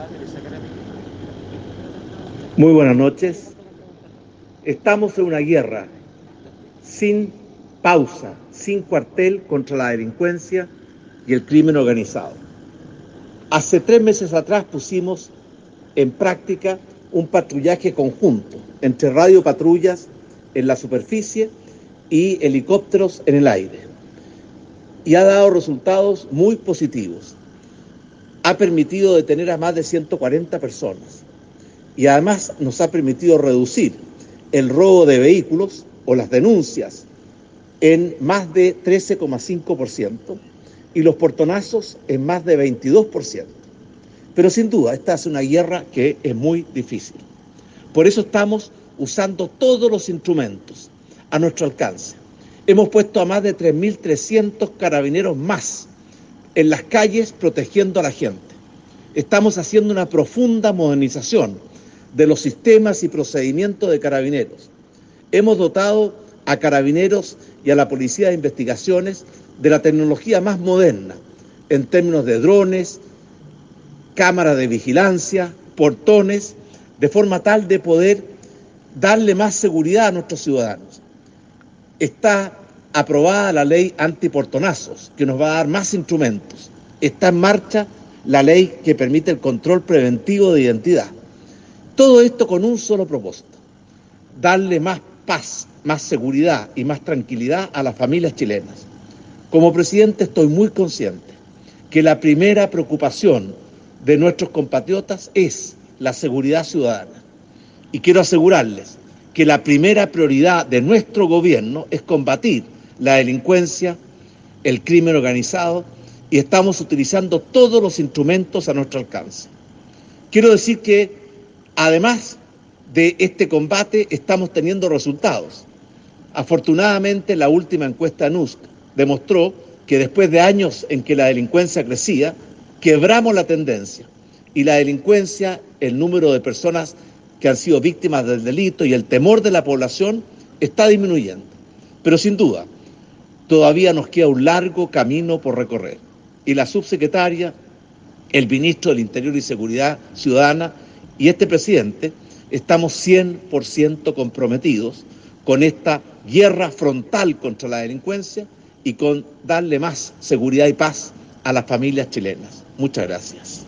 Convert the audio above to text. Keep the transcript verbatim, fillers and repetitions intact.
Muy buenas noches. Estamos en una guerra sin pausa, sin cuartel contra la delincuencia y el crimen organizado. Hace tres meses atrás pusimos en práctica un patrullaje conjunto entre radiopatrullas en la superficie y helicópteros en el aire. Y ha dado resultados muy positivos. Ha permitido detener a más de ciento cuarenta personas. Y además nos ha permitido reducir el robo de vehículos o las denuncias en más de trece coma cinco por ciento y los portonazos en más de veintidós por ciento. Pero sin duda, esta es una guerra que es muy difícil. Por eso estamos usando todos los instrumentos a nuestro alcance. Hemos puesto a más de tres mil trescientos carabineros más en las calles protegiendo a la gente. Estamos haciendo una profunda modernización de los sistemas y procedimientos de carabineros. Hemos dotado a carabineros y a la Policía de Investigaciones de la tecnología más moderna en términos de drones, cámaras de vigilancia, portones, de forma tal de poder darle más seguridad a nuestros ciudadanos. Está aprobada la ley antiportonazos, que nos va a dar más instrumentos. Está en marcha la ley que permite el control preventivo de identidad. Todo esto con un solo propósito: darle más paz, más seguridad y más tranquilidad a las familias chilenas. Como presidente estoy muy consciente que la primera preocupación de nuestros compatriotas es la seguridad ciudadana. Y quiero asegurarles que la primera prioridad de nuestro gobierno es combatir la delincuencia, el crimen organizado, y estamos utilizando todos los instrumentos a nuestro alcance. Quiero decir que además de este combate, estamos teniendo resultados. Afortunadamente, la última encuesta N U S C demostró que después de años en que la delincuencia crecía, quebramos la tendencia y la delincuencia, el número de personas que han sido víctimas del delito y el temor de la población está disminuyendo. Pero sin duda, todavía nos queda un largo camino por recorrer. Y la subsecretaria, el ministro del Interior y Seguridad Ciudadana y este presidente estamos cien por ciento comprometidos con esta guerra frontal contra la delincuencia y con darle más seguridad y paz a las familias chilenas. Muchas gracias.